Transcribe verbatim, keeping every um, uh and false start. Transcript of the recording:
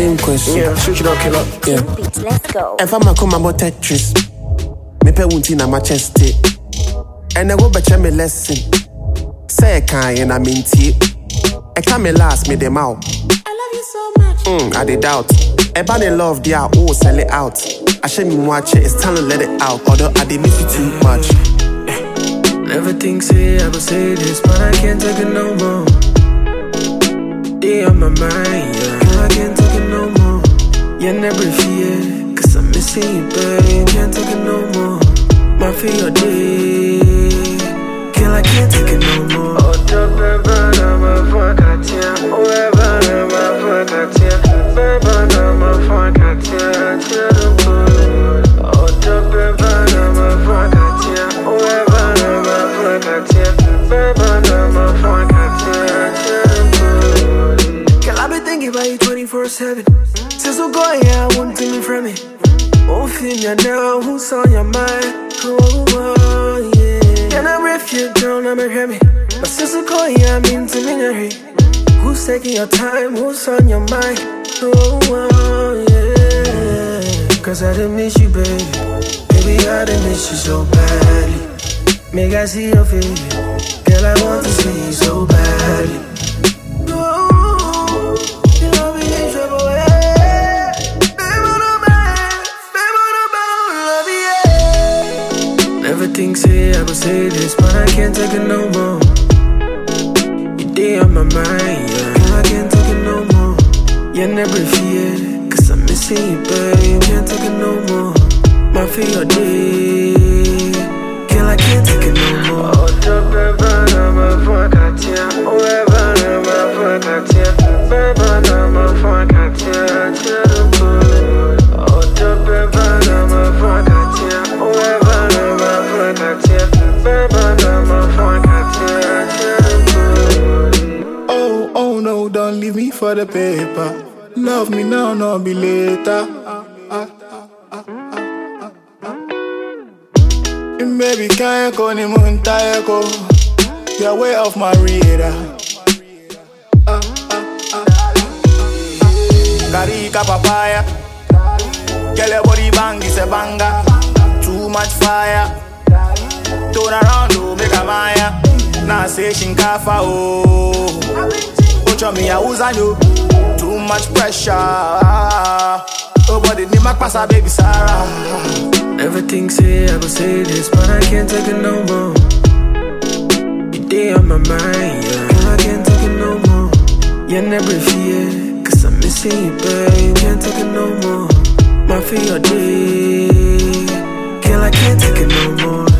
same question. Yeah, switch it up, kill up. Yeah. Let's go. If I'm a come about Tetris, me pe wunti na my chest it. And I go back me lesson. Say I can't and I mean tea. I can't me last me them out. I love you so much. Mm, I did doubt. A bad in love, they are all sell it out. I shouldn't even watch it, it's time to let it out. Although I did miss you too much. Never think say I would say this, but I can't take it no more. They on my mind, yeah. I can't take it no more. Yeah, never fear, cause I'm missing you, babe. Can't take it no more. My feel your day. Girl, I can't take it no more. Oh, the baby, I'm a fuck at you. Oh, baby, I'm a fuck at you. Baby, I'm a fuck at you. Oh, the baby, I'm a fuck at you. Oh, baby, I'm a fuck at you. Baby, I'm a fuck at you. Girl, I be thinking about you twenty-four seven. Since we go, yeah, I won't take me from it. Oh, feel you now, who's on your mind? Oh, oh, yeah. And I'm refuge, girl, I'm a heavy. My sister call you, I'm into me, hurry. Who's taking your time? Who's on your mind? Oh, oh, yeah. Cause I didn't miss you, baby. Baby, I didn't miss you so badly. Make I see your face. Girl, I want to see you so badly. Oh, you love me in trouble, yeah. Baby, no man, baby, no man, love you, yeah. Never think say I would say this, but I can't take it no more. You day on my mind, yeah. Girl, I can't take it no more. Yeah, never fear, cause I'm missing you, babe. Can't take it no more. My feel your day. Girl, I can't take it no more. Oh, the baby, I'm a fuck at you. Oh, baby, I'm a fuck at you. Baby, I'm a fuck at you. Oh, the baby, I'm a fuck at you. Oh, baby, I'm a fuck at you. Baby, I'm a fuck at you. Oh, oh no, don't leave me for the paper. Love me now, no be later. Baby, can't go ni muntayako. You're way off my radar. Karika papaya. Girl, your body bang is a banger. Too much fire. Turn around, do make a maya. Now say shinkafa oh. Ocho me a uzanyo. Too much pressure. Oh, body ni makpasa baby Sarah. Never think say I would say this, but I can't take it no more. You day on my mind, yeah. Girl, I can't take it no more. Yeah, never fear, cause I'm missing you, babe. Can't take it no more. My feel your day. Girl, I can't take it no more.